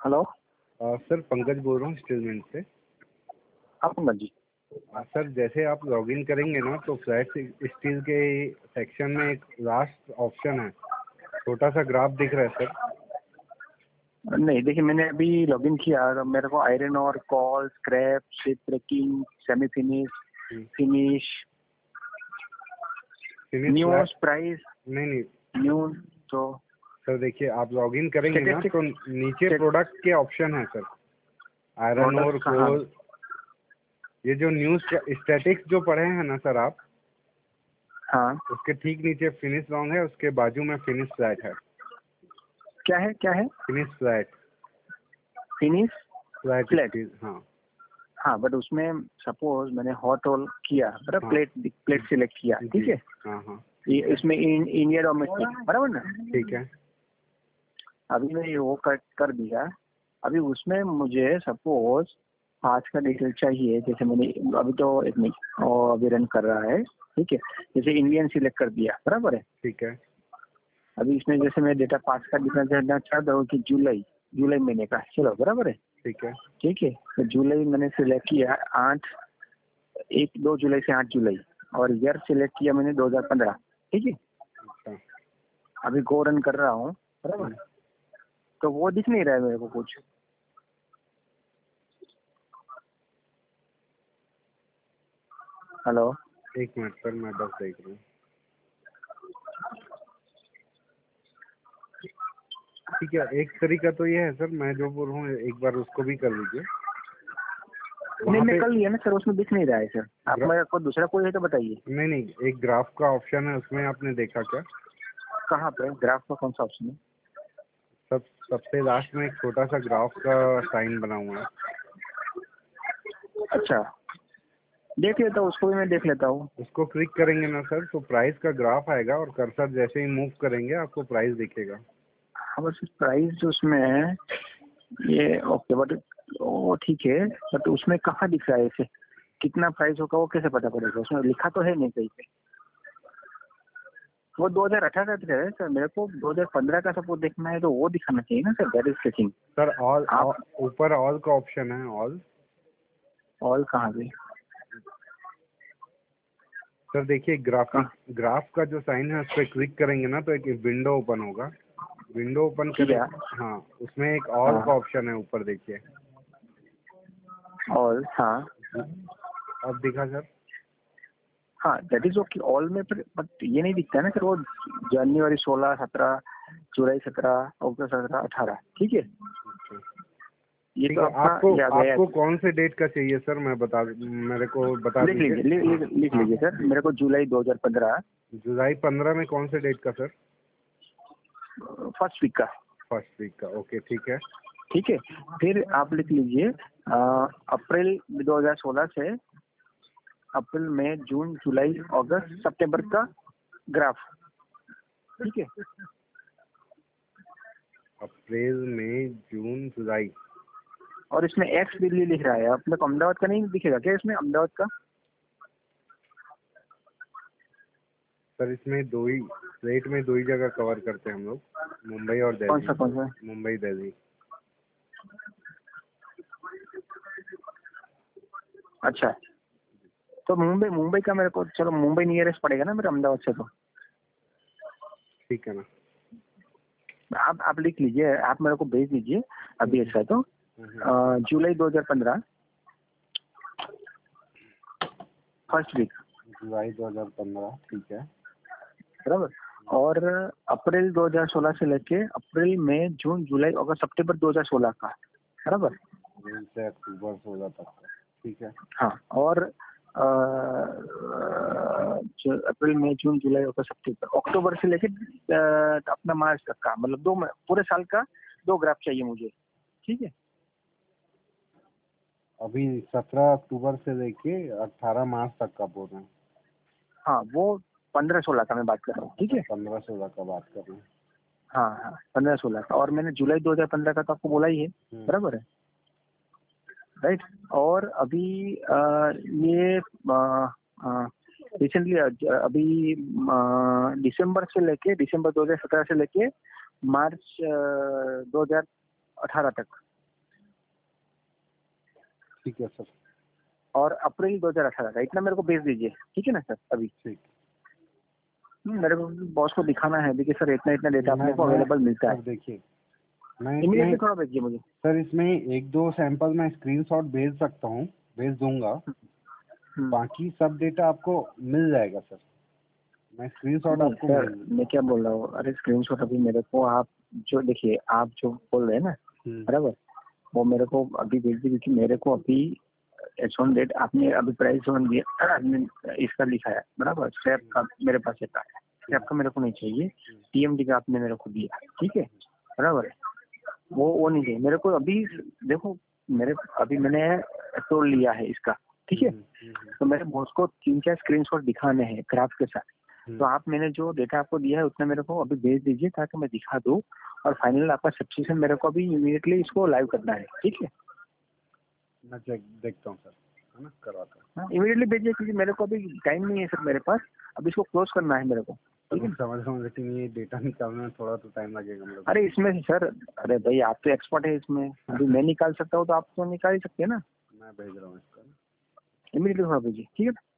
Hello. Sir Pankaj बोल रहा हूँ स्टील मिल से। हाँ पंकज जी। सर जैसे आप लॉगिन करेंगे ना तो फ्लैट स्टील के सेक्शन में एक लास्ट ऑप्शन है, छोटा सा ग्राफ दिख रहा है सर। नहीं देखिए, मैंने अभी लॉगिन किया और मेरे को आयरन और coal, scrap, ship breaking, semi finish, finish, news, price. नहीं न्यूज तो सर देखिए, आप लॉगिन करेंगे ना तो नीचे प्रोडक्ट के ऑप्शन है सर, आयरन और कोल। ये जो न्यूज स्टैटिक्स जो पढ़े हैं ना सर आप, हाँ, उसके ठीक नीचे फिनिश लॉन्ग है, उसके बाजू में फिनिश फ्लैट है। क्या है क्या है? Finish flat. Finish flat. हाँ हाँ, बट उसमें सपोज मैंने हॉट रोल किया, बराबर, प्लेट सिलेक्ट किया, ठीक है। हाँ हाँ, इसमें इंडिया डोमेस्टिक, बराबर ना? ठीक है। अभी मैंने वो कट कर दिया। अभी उसमें मुझे सपोज आज का डिटेल चाहिए, जैसे मैंने अभी तो एक मिनट और अभी रन कर रहा है, ठीक है। जैसे इंडियन सिलेक्ट कर दिया, बराबर है, ठीक है। अभी इसमें जैसे मैं डेटा पास का डिटेल जानना चाहता हूँ कि जुलाई महीने का, चलो बराबर है, ठीक है। ठीक है। तो जुलाई मैंने सिलेक्ट किया 2 जुलाई से 8 जुलाई, और ईयर सिलेक्ट किया मैंने 2015, ठीक है। अच्छा। अभी गो रन कर रहा हूँ, बराबर। तो वो दिख नहीं रहा है मेरे को कुछ। हेलो, एक मिनट सर, मैं बस देख रहा हूँ। ठीक है, एक तरीका तो ये है सर, मैं जो बोल रहा हूँ एक बार उसको भी कर लीजिए। नहीं मैं कर लिया ना सर, उसमें दिख नहीं रहा है सर। आप मेरे को दूसरा कोई है तो बताइए। नहीं, एक ग्राफ का ऑप्शन है, उसमें आपने देखा क्या? कहाँ पे ग्राफ का कौन सा ऑप्शन है? सबसे लास्ट में एक छोटा सा ग्राफ का साइन बना हुआ है। अच्छा, देख लेता हूँ, उसको भी मैं देख लेता हूँ। उसको क्लिक करेंगे ना सर तो प्राइस का ग्राफ आएगा, और कर्सर जैसे ही मूव करेंगे आपको प्राइस दिखेगा। हाँ, बस प्राइस जो उसमें है ये ओके, बट वो ठीक है, बट उसमें कहाँ दिख रहा है ऐसे कितना प्राइस होगा? वो कैसे पता पड़ेगा? उसमें लिखा तो है नहीं कहीं पे। वो 2018 का है सर, मेरे को 2015 का सपोर्ट देखना है तो वो दिखाना चाहिए ना sir. That is checking sir all, ऊपर ऑल का ऑप्शन है, ऑल कहाँ पे? सर देखिए, ग्राफ का जो साइन है उस पर क्लिक करेंगे ना तो एक विंडो ओपन होगा। विंडो ओपन करें, हाँ, उसमें एक ऑल का ऑप्शन है ऊपर, देखिए ऑल। हाँ, अब दिखा सर? हाँ, दैट इज ओके ऑल में, बट ये नहीं दिखता है ना सर। वो जनवरी 16, 17, जुलाई 17, अगस्त 17, 18, ठीक है। ये तो आपको कौन से डेट का चाहिए सर? मेरे को बता दीजिए। लिख लीजिए सर, मेरे को जुलाई 2015। जुलाई 15 में कौन से डेट का सर? फर्स्ट वीक का। फर्स्ट वीक का, ओके ठीक है। ठीक है, फिर आप लिख लीजिए अप्रैल 2016 से अप्रैल, मई, जून, जुलाई, अगस्त, सितंबर का ग्राफ, ठीक है। अप्रैल, मई, जून, जुलाई, और इसमें एक्स दिल्ली लिख रहा है, अपने को अहमदाबाद का नहीं दिखेगा क्या इसमें? अहमदाबाद का सर इसमें दो ही रेट में दो ही जगह कवर करते हैं हम लोग, मुंबई और दिल्ली। कौन सा? मुंबई दिल्ली। अच्छा, तो मुंबई का मेरे को, चलो मुंबई नियरेस्ट पड़ेगा ना मेरे अहमदाबाद से, तो ठीक है ना। आप लिख लीजिए, आप मेरे को भेज दीजिए अभी। ऐसा तो जुलाई 2015 फर्स्ट वीक, जुलाई 2015, ठीक है, बराबर। और अप्रैल 2016 से लेके अप्रैल, मई, जून, जुलाई, अगस्त, सितंबर 2016 का, बराबर, जून से अक्टूबर 16 तक का, ठीक है। हाँ। और अप्रैल, मई, जून, जुलाई, अगस्त, सितंबर, अक्टूबर से लेके अपना मार्च तक का, मतलब पूरे साल का 2 ग्राफ चाहिए मुझे, ठीक है। अभी 17 अक्टूबर से लेके 18 मार्च तक का बोल रहे हैं? हाँ, वो 15-16 का मैं बात कर रहा हूँ, ठीक है। 15-16 का बात कर रहे हैं। हाँ, 15-16 का। और मैंने जुलाई 2015 का तो आपको बोला ही है, बराबर है, राइट। और अभी ये रिसेंटली अभी दिसंबर 2017 से लेके मार्च 2018 तक, ठीक है सर। और अप्रैल 2018 का इतना मेरे को भेज दीजिए, ठीक है ना सर अभी। ठीक। मेरे को बॉस को दिखाना है देखिए सर, इतना इतना डेटा अपने को अवेलेबल मिलता है। देखिए मैं इमीडिएटली थोड़ा भेजिए मुझे सर। इसमें 1-2 सैंपल मैं स्क्रीनशॉट भेज सकता हूँ, भेज दूंगा। बाकी सब डेटा आपको मिल जाएगा सर। मैं स्क्रीनशॉट आपको सर मैं क्या बोल रहा हूँ, अरे स्क्रीनशॉट अभी मेरे को आप जो देखिए, आप जो बोल रहे हैं ना बराबर, वो मेरे को अभी भेज दीजिए, क्योंकि मेरे को अभी H1 डेट आपने अभी प्राइस वन दिया, इसका लिखा है बराबर, स्टेप का मेरे पास है, स्टेप का मेरे को नहीं चाहिए, TMD का आपने मेरे को दिया, ठीक है बराबर है, वो नहीं चाहिए मेरे को अभी। देखो मेरे अभी मैंने तोड़ लिया है इसका, ठीक है, तो मेरे बॉस को 3-4 स्क्रीनशॉट दिखाने हैं ग्राफ के साथ। तो आप मैंने जो डेटा आपको दिया है उतना मेरे को अभी भेज दीजिए ताकि मैं दिखा दूं, और फाइनल आपका सब्सक्रिप्शन मेरे को अभी इमीडिएटली इसको लाइव करना है, ठीक है। मैं देखता हूँ सर, है ना, करवाता हूँ। इमीडिएटली भेजिए, क्योंकि मेरे को अभी टाइम नहीं है सर मेरे पास, अभी इसको क्लोज करना है मेरे को, ठीक है। समझ रहा हूँ, लेकिन ये डेटा निकालने में थोड़ा तो टाइम लगेगा मेरे को। अरे इसमें सर, अरे भाई आप तो एक्सपर्ट है इसमें, अभी मैं निकाल सकता हूँ तो आप तो निकाल ही सकते हैं ना। मैं भेज रहा हूँ इसका। इमीडिएटली थोड़ा भेजिए, ठीक है।